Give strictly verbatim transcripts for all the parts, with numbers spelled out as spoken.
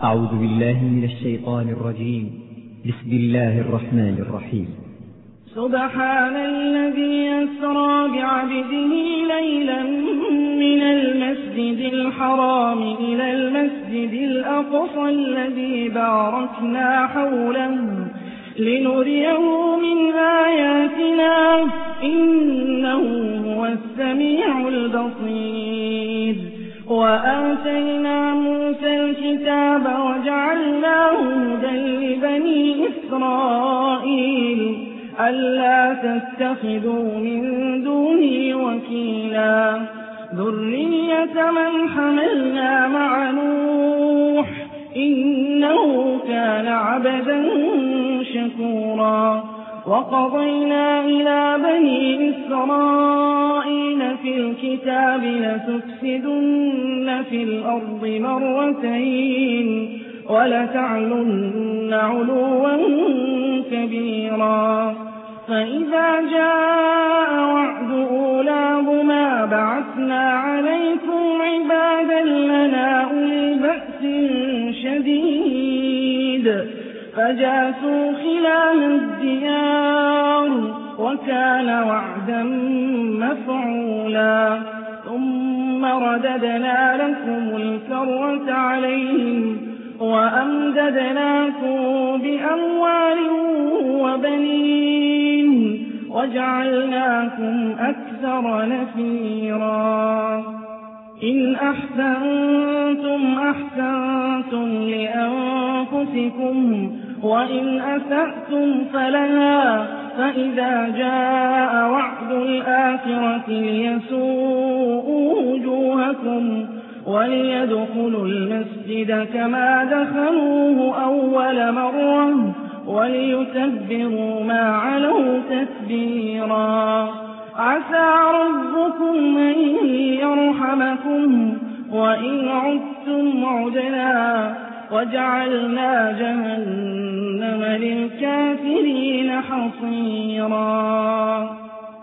أعوذ بالله من الشيطان الرجيم. بسم الله الرحمن الرحيم. سبحان الذي أسرى بعبده ليلا من المسجد الحرام إلى المسجد الأقصى الذي باركنا حوله لنريه من آياتنا إنه هو السميع البصير. وآتينا موسى الكتاب وجعلناه هدى لبني إسرائيل ألا تتخذوا من دوني وكيلا ذرية من حملنا مع نوح إنه كان عبدا شكورا. وقضينا إلى بني إسرائيل في الكتاب لتفسدن في الأرض مرتين ولتعلن علوا كبيرا. فإذا جاء وعد أولاهما بعثنا عليكم عبادا لنا أولي بأس شديد فجاسوا خلال الديار وكان وعدا مفعولا. ثم رددنا لكم الكرة عليهم وأمددناكم بأموال وبنين وجعلناكم أكثر نفيرا. إن أحسنتم أحسنتم لأنفسكم وإن أسأتم فلها. فإذا جاء وعد الآخرة ليسوءوا وجوهكم وليدخلوا المسجد كما دخلوه أول مرة وليتبروا ما علوا تتبيرا. عسى ربكم أن يرحمكم وإن عدتم عدنا وجعلنا جهنم للكافرين حصيرا.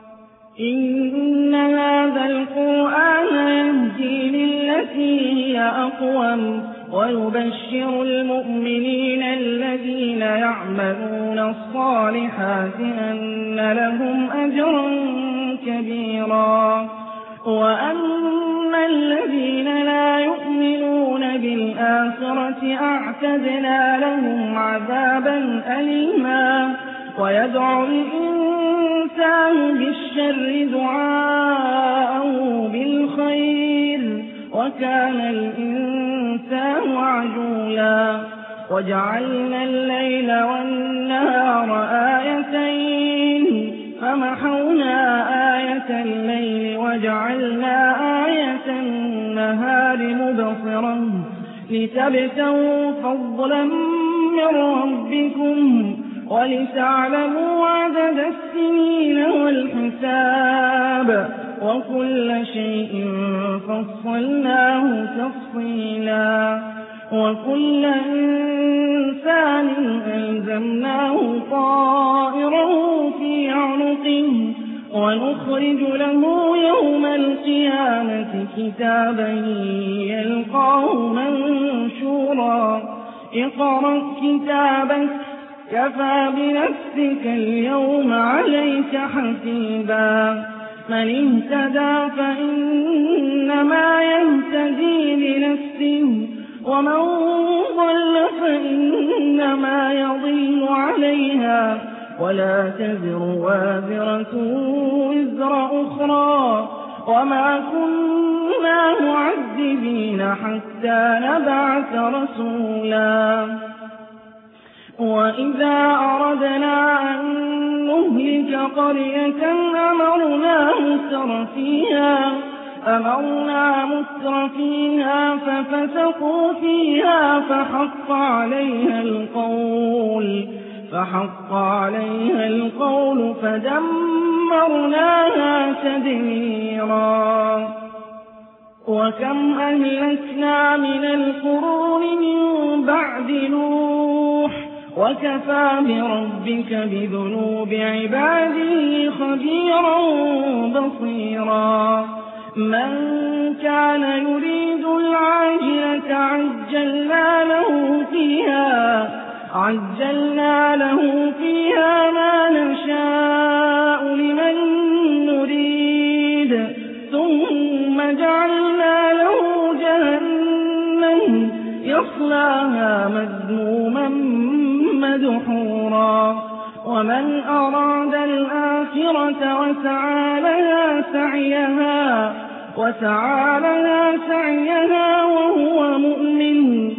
إن هذا القرآن يهدي للتي هي أقوم ويبشر المؤمنين الذين يعملون الصالحات أن لهم أجرا كبيرا. وأما الذين لا يؤمنون بالآخرة أعتدنا لهم عذابا أليما. ويدعو الإنسان بالشر دعاءه بالخير وكان الإنسان عجولا. وجعلنا الليل والنهار آيتين فمحونا آية الليل وجعلنا آية النهار مبصرا لتبتغوا فضلا من ربكم ولتعلموا عدد السنين والحساب وكل شيء فصلناه تفصيلا. وكل إنسان ألزمناه طائره في عنقه ونخرج له يوم القيامة كتابا يلقاه منشورا. اقرأ كتابك كفى بنفسك اليوم عليك حسيبا. من اهتدى فإنما يهتدي لنفسه ومن ضل فإنما يضل عليها ولا تزر وازرة وزر أخرى وما كنا معذبين حتى نبعث رسولا. وإذا أردنا أن نهلك قرية أمرنا متر فيها أمرنا متر فيها ففسقوا فيها فحق عليها القول فحق عليها القول فدمرناها تدميرا. وكم أهلكنا من القرون من بعد نوح وكفى بربك بذنوب عباده خبيرا بصيرا. من كان يريد العاجلة عجلنا له فيها عجلنا له فيها ما نشاء لمن نريد ثم جعلنا له جهنم يصلاها مذموما مدحورا ومن أراد الآخرة وسعى لها سعيها وسعى لها سعيها وهو مؤمن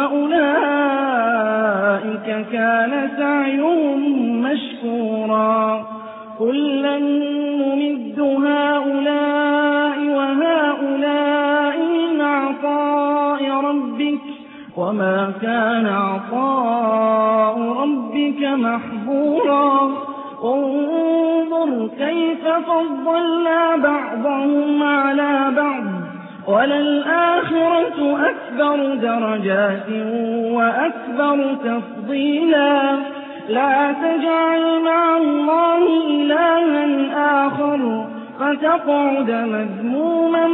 فأولئك كان سعيهم مشكورا كلا نمد هؤلاء وهؤلاء من عطاء ربك وما كان عطاء ربك محظورا انظر كيف فضلنا بعضهم على بعض وللآخرة أكبر درجات وأكبر تفضيلا لا تجعل مع الله إلها آخر فتقعد مذموما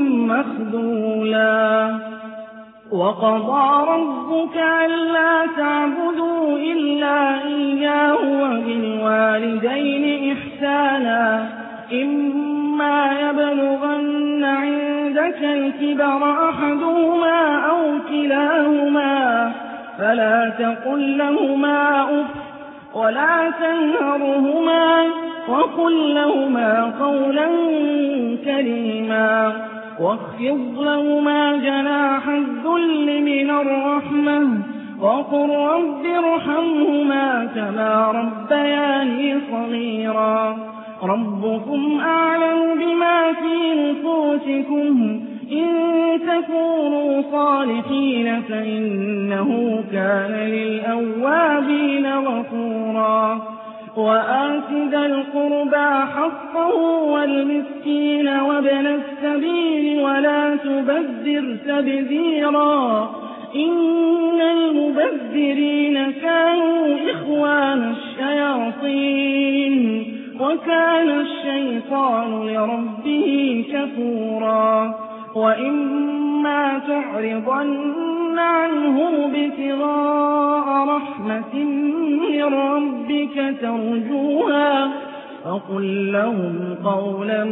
مخذولا وقضى ربك ألا تعبدوا إلا إياه وبالوالدين إحسانا إما يبلغن عندك الكبر أحدهما أو كلاهما فلا تقل لهما أف ولا تنهرهما وقل لهما قولا كريما واخفض لهما جناح الذل من الرحمة وقل رب ارحمهما كما ربياني صغيرا ربكم أعلم بما في نفوسكم إن تكونوا صالحين فإنه كان للأوابين غفورا وآت ذا القربى حقه والمسكين وابن السبيل ولا تبذر تبذيرا إن المبذرين كانوا إخوان الشياطين وكان الشيطان لربه كفورا وإما تعرضن عنهم ابتغاء رحمة من ربك ترجوها فقل لهم قولا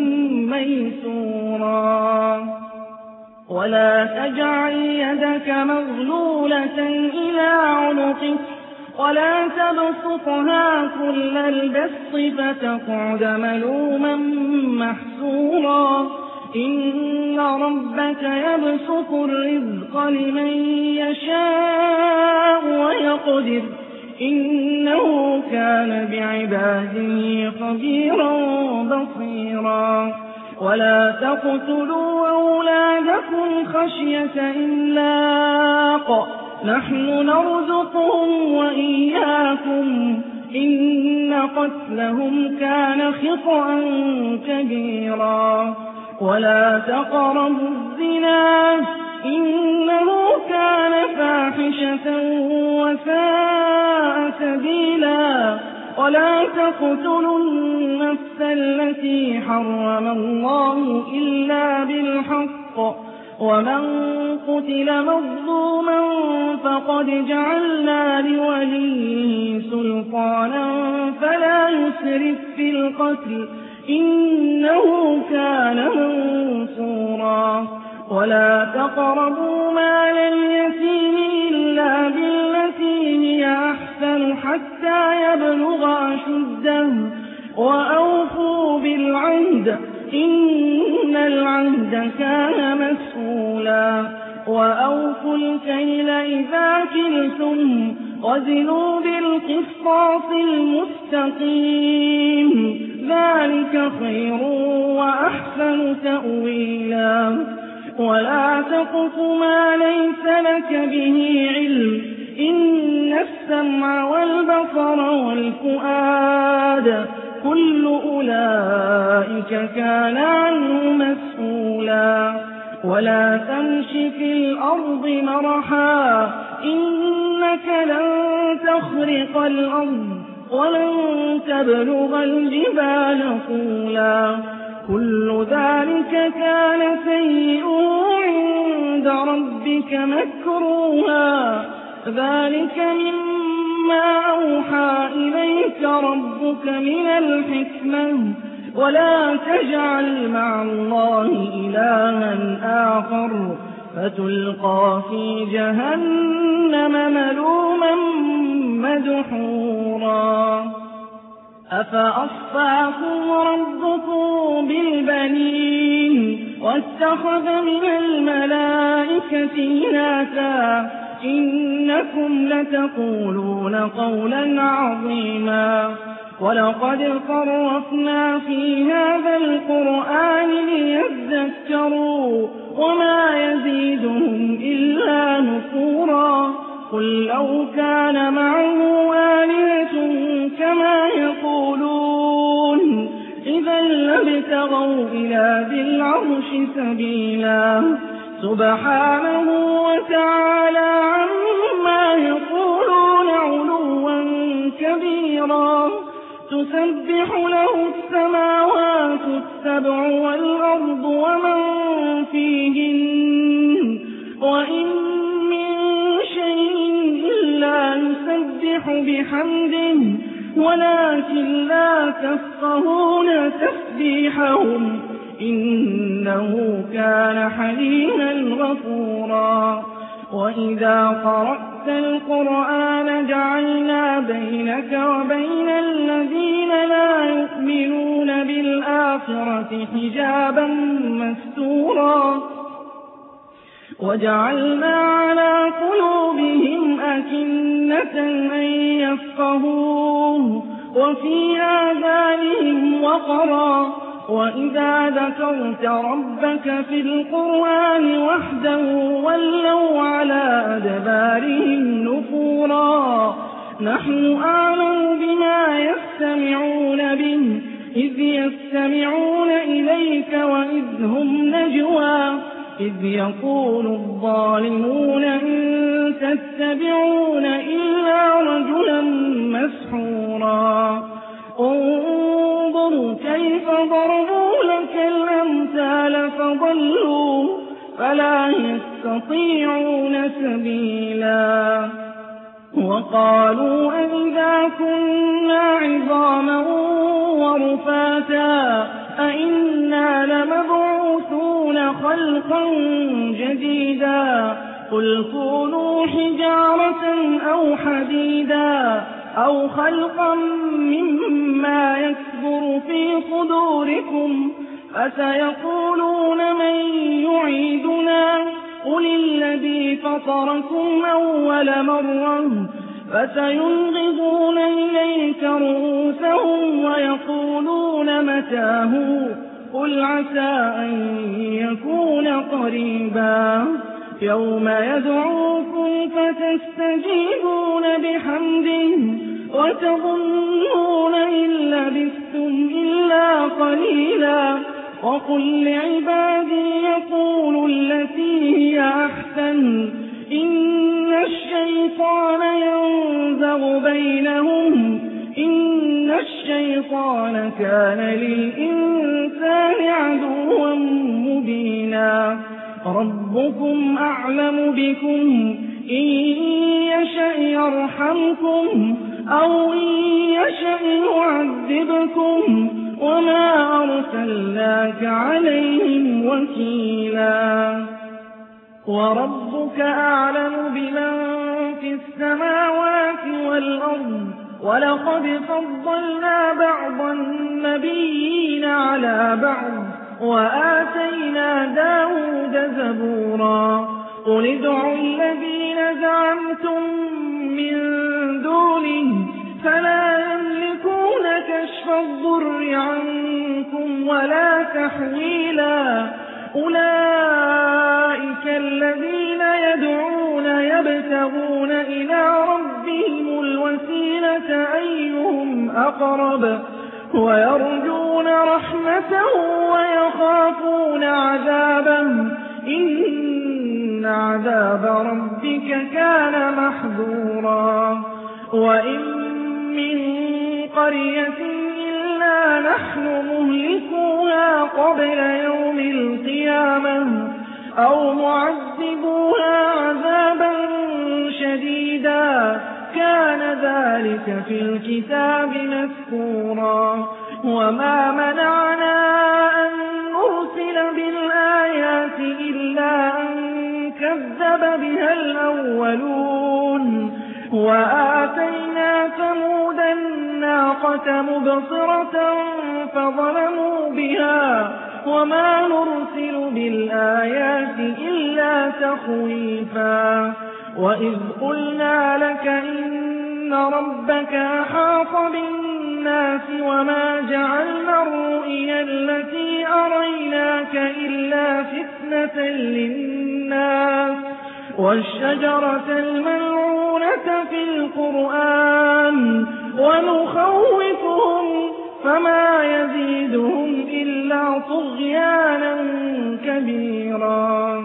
ميسورا ولا تجعل يدك مغلولة إلى عنقك ولا تبسطها كل البسط فتقعد ملوما محسورا إن ربك يبسط الرزق لمن يشاء ويقدر إنه كان بعباده خبيرا بصيرا ولا تقتلوا أولادكم خشية إملاق نحن نرزقهم وإياكم إن قتلهم كان خطأ كبيرا ولا تقربوا الزنا إنه كان فاحشة وساء سبيلا ولا تقتلوا النفس التي حرم الله إلا بالحق ومن قتل مظلوما فقد جعلنا لوليه سلطانا فلا يسرف في القتل إنه كان منصورا ولا تقربوا مال اليتيم إلا بالتي هي أحسن حتى يبلغ أشده وأوفوا بالعهد إن العهد كان مسؤولا وأوفوا الكيل إذا كلتم وزنوا بالقسطاس المستقيم ذلك خير وأحسن تأويلا ولا تقف ما ليس لك به علم إن السمع والبصر والفؤاد كل أولئك كان عنه مسؤولا ولا تمش في الأرض مرحا إنك لن تخرق الأرض ولن تبلغ الجبال طولا كل ذلك كان سيئه عند ربك مكروها ذلك مما أوحى إليك ربك من الحكمة ولا تجعل مع الله إلها آخر فتلقى في جهنم ملوما مدحورا أفأصفاكم ربكم بالبنين واتخذ من الملائكة إناثا إنكم لتقولون قولا عظيما ولقد صرفنا في هذا القرآن ليذكروا وما يزيدهم إلا نفورا قل لو كان معه آلهة كما يقولون إذا لابتغوا إلى ذي العرش سبيلا سبحانه وتعالى عما يقولون علوا كبيرا تسبح له السماوات السبع والأرض ومن فيهن وإن من شيء إلا يسبح بحمده ولكن لا تفقهون تسبيحهم إنه كان حليما غفورا وإذا قرأت القرآن جعلنا بينك وبين الذين لا يؤمنون بالآخرة حجابا مستورا وجعلنا على قلوبهم أكنة أن يفقهوه وفي آذانهم وقرا وإذا ذكرت ربك في القرآن وحده ولوا على أدبارهم نفورا نحن أعلم بما يستمعون به إذ يستمعون إليك وإذ هم نجوى إذ يقول الظالمون إن تتبعون إلا رجلا مسحورا انظروا كيف ضربوا لك الأمثال فضلوا فلا يستطيعون سبيلا وقالوا أئذا كنا عظاما ورفاتا أئنا لمبعوثون خلقا جديدا قل كونوا حجارة أو حديدا أو خلقا مما يكبر في صدوركم فسيقولون من يعيدنا قل الذي فطركم أول مرة فسينغضون إليك رؤوسهم ويقولون متاه قل عسى أن يكون قريبا يوم يدعوكم فتستجيبون بحمده وتظنون إن لبثتم إلا قليلا وقل لعبادي يقولوا التي هي أحسن إن الشيطان ينزغ بينهم إن الشيطان كان للإنسان عدوا مبينا ربكم أعلم بكم إن يشأ يرحمكم أو إن يشأ يعذبكم وما أرسلناك عليهم وكيلا وربك أعلم بمن في السماوات والأرض ولقد فضلنا بعض النبيين على بعض وآتينا داود زبورا قل ادعوا الذين زعمتم من دونه فلا يملكون كشف الضر عنكم ولا تحويلا أولئك الذين يدعون يبتغون إلى ربهم الوسيلة أيهم أقرب ويرجون رحمته ويخافون عذابه إن عذاب ربك كان محذورا وإن من قرية إلا نحن مهلكوها قبل يوم القيامة أو معذبوها عذابا شديدا كان ذلك في الكتاب مذكورا وما منعنا أن نرسل بالآيات إلا أن كذب بها الأولون وآتينا ثمود الناقة مبصرة فظلموا بها وما نرسل بالآيات إلا تخويفا وإذ قلنا لك إن ربك أحاط بالناس وما جعلنا الرؤيا التي أريناك إلا فتنة للناس والشجرة الملعونة في القرآن ونخوفهم فما يزيدهم إلا طغيانا كبيرا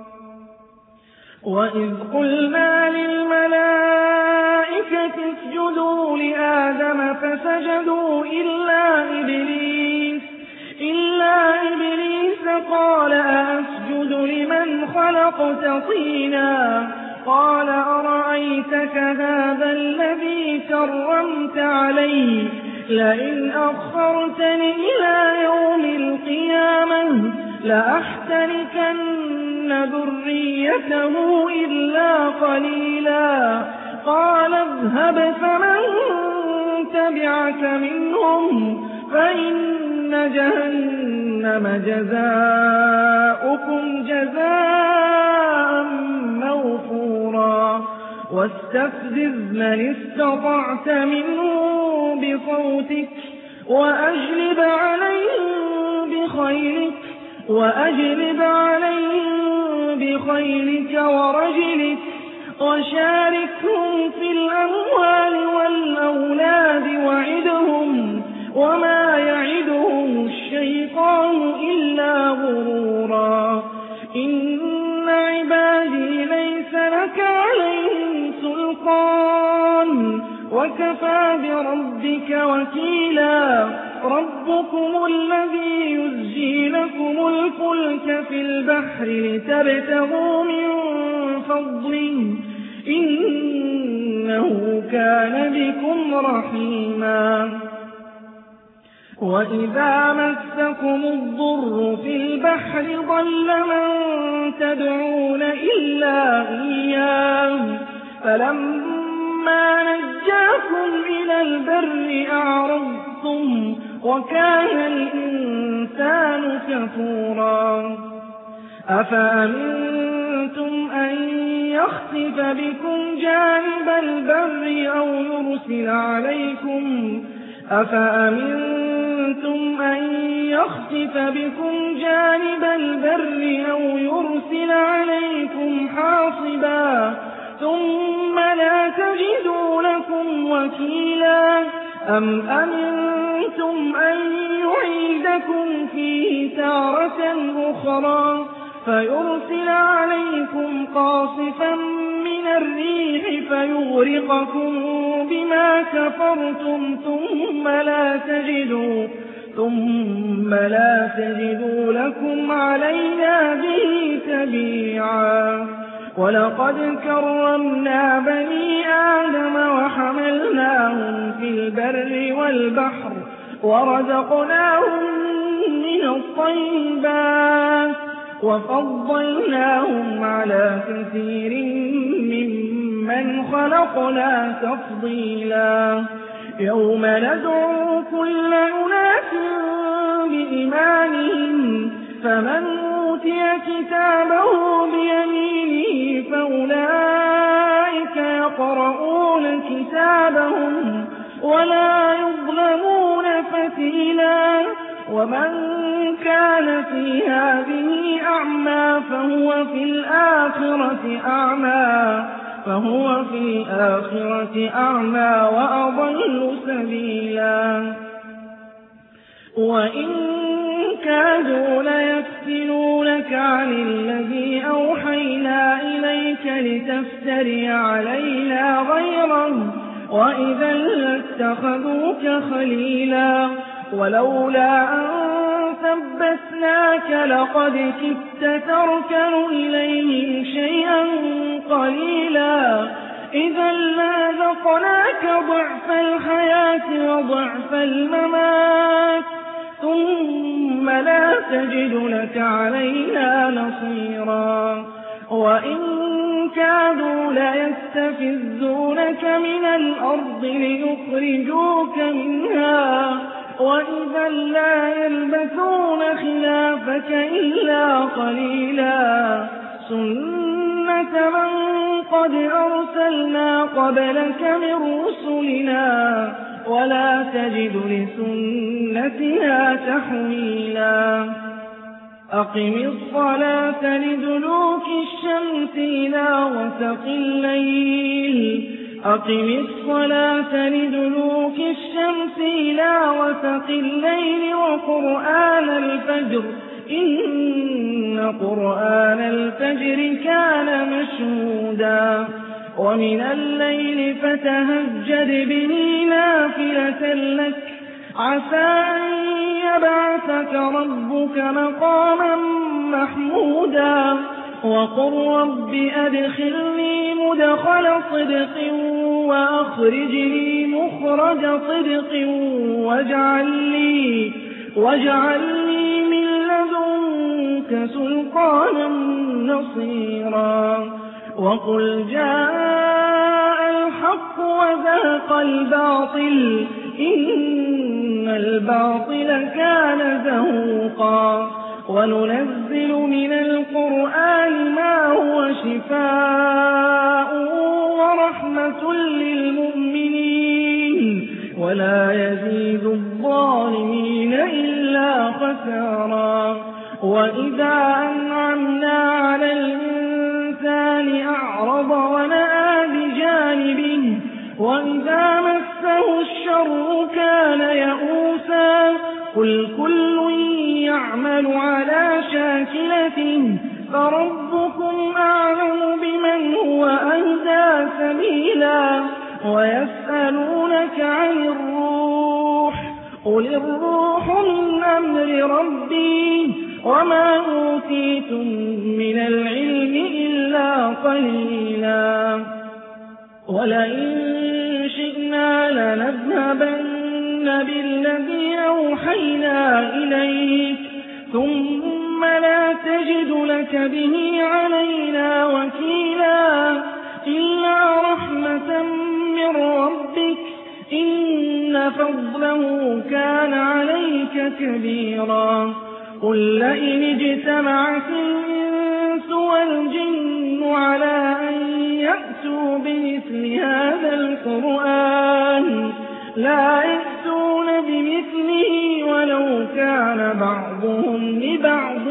وإذ قلنا للملائكة اسجدوا لآدم فسجدوا إلا إبليس إلا إبليس قال أسجد لمن خلقت طينا قال أرأيتك هذا الذي كرمت عليه لئن أخرتني إلى يوم القيامة لأحتركن ذريته إلا قليلا قال اذهب فمن تبعك منهم فإن جهنم جزاؤكم جزاء موفورا واستفزز من استطعت منهم بصوتك وأجلب عليهم بخيلك وأجلب عليهم بخيلك ورجلك وشاركهم في الأموال والأولاد وعدهم وما يعدهم الشيطان إلا غرورا إن عبادي ليس لك عليهم سلطان وكفى بربك وكيلا ربكم الذي يزجي لكم الفلك في البحر لتبتغوا من فضله إنه كان بكم رحيما وإذا مسكم الضر في البحر ضل من تدعون إلا إياه فلما نجاكم إلى البر أعرضتم وكان الإنسان كفورا أفأمنتم أن يخسف بكم جانب البر أو يرسل عليكم أفأمنتم أن يخسف بكم جانب البر أو يرسل عليكم حاصبا ثم لا تجدوا لكم وكيلا أم أمنتم أن يعيدكم فيه تارة أخرى فيرسل عليكم قاصفا من الريح فيغرقكم بما كفرتم ثم لا تجدوا ثم لا تجدوا لكم علينا به تبيعا ولقد كرمنا بني آدم وحملناهم في البر والبحر ورزقناهم من الطيبات وفضلناهم على كثير ممن خلقنا تفضيلا يوم ندعو كل أناس بإيمانهم فمن أوتي كتابه بيمينه فأولئك يقرؤون كتابهم ولا يظلمون فتيلا ومن كان في هذه أعمى فهو في الآخرة أعمى فهو في الآخرة أعمى وأضل سبيلا وإن كادوا ليفتنونك عن الذي أوحينا إليك لتفتري علينا غيره وإذا لاتخذوك خليلا ولولا أن ثبتناك لقد كدت تركن إليهم شيئا قليلا إذا لذهبوا أذقناك ضعف الحياة وضعف الممات ثم لا تجد لك علينا نصيرا وإن كادوا ليستفزونك من الأرض ليخرجوك منها وإذا لا يلبثون خلافك إلا قليلا سنة من قد أرسلنا قبلك من رسلنا ولا تجد لسنتنا تحويلا أقم الصلاة لدلوك الشمس إلى غسق الليل أقم الصلاة لدلوك الشمس إلى غسق الليل وقرآن الفجر إن قرآن الفجر كان مشهودا ومن الليل فتهجد به نافلة لك عسى أن يبعثك ربك مقاما محمودا وقل رب أدخلني مدخل صدق وأخرجني مخرج صدق واجعل لي, واجعل لي من لدنك سلطانا نصيرا وقل جاء الحق وزهق الباطل إن الباطل كان زهوقا وننزل من القرآن ما هو شفاء ورحمة للمؤمنين ولا يزيد الظالمين إلا خسارا وإذا أنعمنا على الإنسان أعرض ونأى بجانبه وإذا مسه الشر كان يئوسا قل كل يعمل على شاكلته فربكم أعلم بمن هو أهدى سبيلا ويسألونك عن الروح قل الروح من أمر ربي وما أوتيتم من العلم إلا قليلا ولئن شئنا لنذهبن بالذي أوحينا إليك ثم لا تجد لك به علينا وكيلا إلا رحمة من ربك إن فضله كان عليك كبيرا قل لئن اجتمعت الإنس والجن على أن يأتوا بمثل هذا القرآن لا يأتون بمثله ولو كان بعضهم لبعض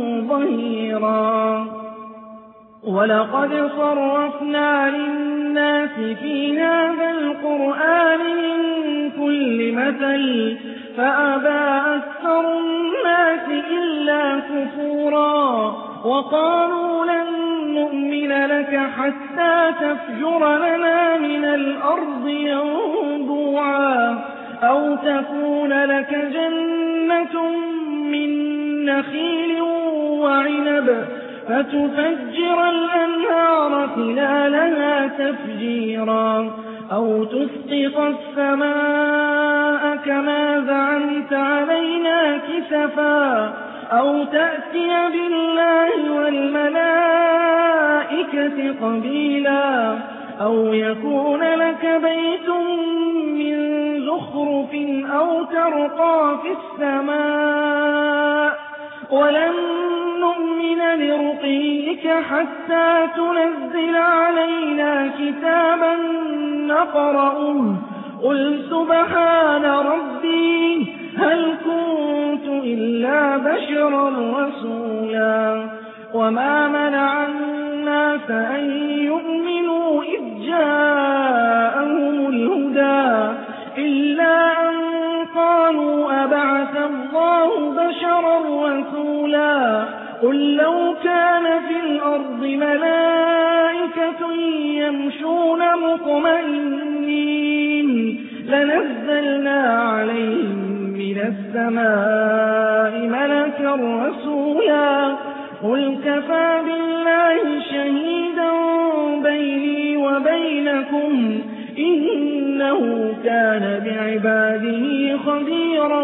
ظهيرا ولقد صرفنا للناس في هذا القرآن من كل مثل فأبى أكثر الناس إلا كفورا وقالوا لن نؤمن لك حتى تفجر لنا من الأرض ينبوعا أو تكون لك جنة من نخيل وعنب فتفجر الأنهار خلالها تفجيرا أو تسقط السماء كما زعمت علينا كسفا أو تأتي بالله والملائكة قبيلا أو يكون لك بيت من زخرف أو ترقى في السماء ولن نؤمن لرقيك حتى تنزل علينا كتابا نقرأه قل سبحان ربي هل كنت إلا بشرا رسولا وما منع الناس أن يؤمنوا إذ جاءهم الهدى إلا أن قالوا أبعث الله بشرا رسولا قل لو كان في الأرض ملائكة يمشون مطمئنين لنزلنا عليهم من السماء ملكا رسولا قل كفى بالله شهيدا بيني وبينكم إنه كان بعباده خبيرا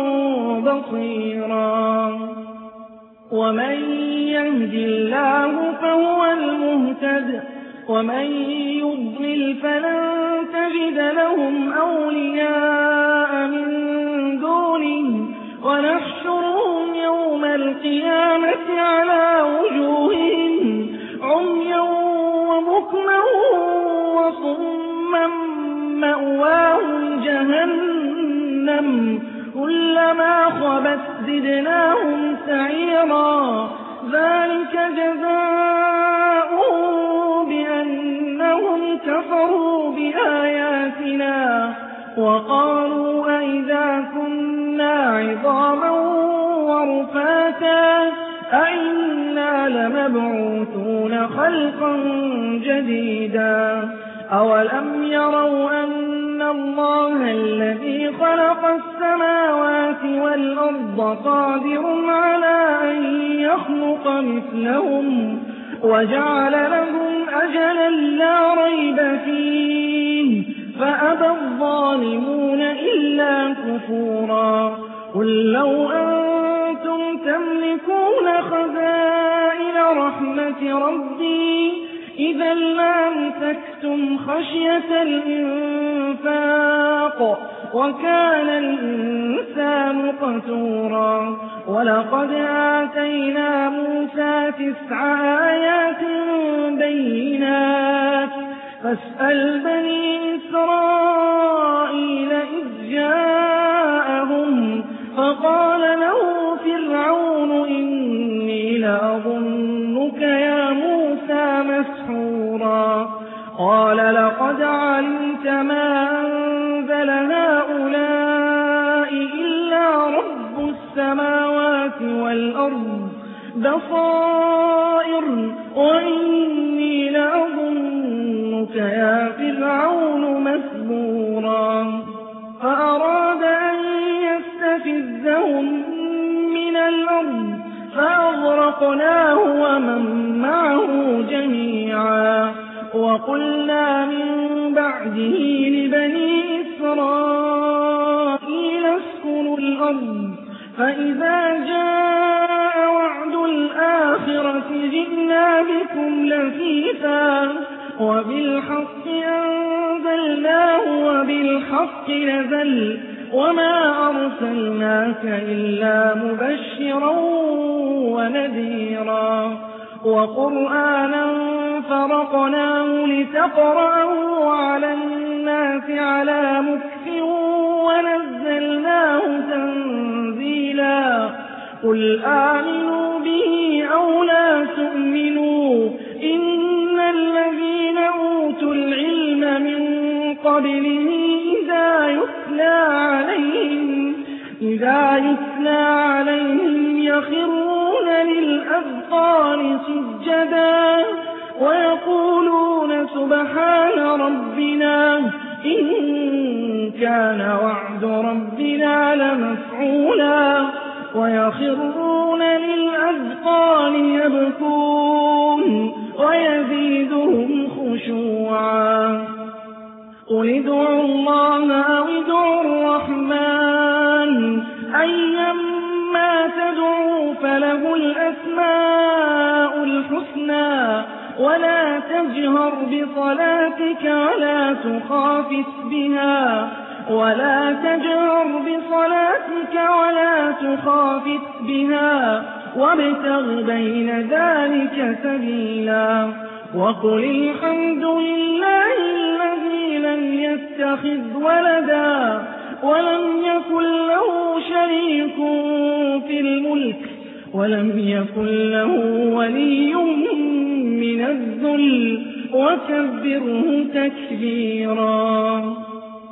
بصيرا ومن يهد الله فهو المهتد ومن يضلل فلن تجد لهم أولياء من دونه ونحشرهم يوم القيامة على وجوههم عميا وبكما وصما مأواهم جهنم كلما خبت زدناهم سعيرا ذلك جزاؤهم بأنهم كفروا بآياتنا وقالوا أئذا كنا عظاما ورفاتا أئنا لمبعوثون خلقا جديدا أولم يروا أن الله الذي خلق السماوات والأرض قادر على أن يخلق مثلهم وجعل لهم أجلا لا ريب فيه فأبى الظالمون إلا كفورا قل لو أنتم تملكون خزائن رحمة ربي إذا لامسكتم خشية الإنفاق وكان الإنسان قتورا ولقد آتينا موسى تسع آيات بينات فاسأل بني إسرائيل إذ جاءهم فقال له فرعون إني لأظنك يا موسى مسحورا قال لقد علمت ما أنزل هؤلاء إلا رب السماوات والأرض بصائر وإني لأظنك يا فرعون مسبورا فأراد أن يستفزهم من الأرض فأغرقناه ومن معه جميعا وقلنا من بعده لبني إسرائيل اسكنوا الأرض فإذا جاء وعد الآخرة جئنا بكم لفيفا وبالحق أنزلناه وبالحق نزل وما أرسلناك إلا مبشرا ونذيرا وقرآنا فرقناه لتقرأه على الناس على مكث ونزلناه تنزيلا قل آمنوا به أو لا تؤمنوا إن الذين أوتوا العلم من قبله إذا يتلى عليهم إذا يتلى عليهم يخرون للأذقان سجدا ويقولون سبحان ربنا إن كان وعد ربنا لمفعولا ويخرون للأذقان يبكون ويزيدهم خشوعا قل ادعوا الله أو ادعوا الرحمن أيما تدعوا فله الأسماء الحسنى ولا تجهر بصلاتك ولا تخافت بها ولا تجهر بصلاتك ولا تخافت بها وابتغ بين ذلك سبيلا وقل الحمد لله الذي لم يتخذ ولدا ولم يكن له شريك في الملك ولم يكن له ولي من الذل وكبره تكبيرا.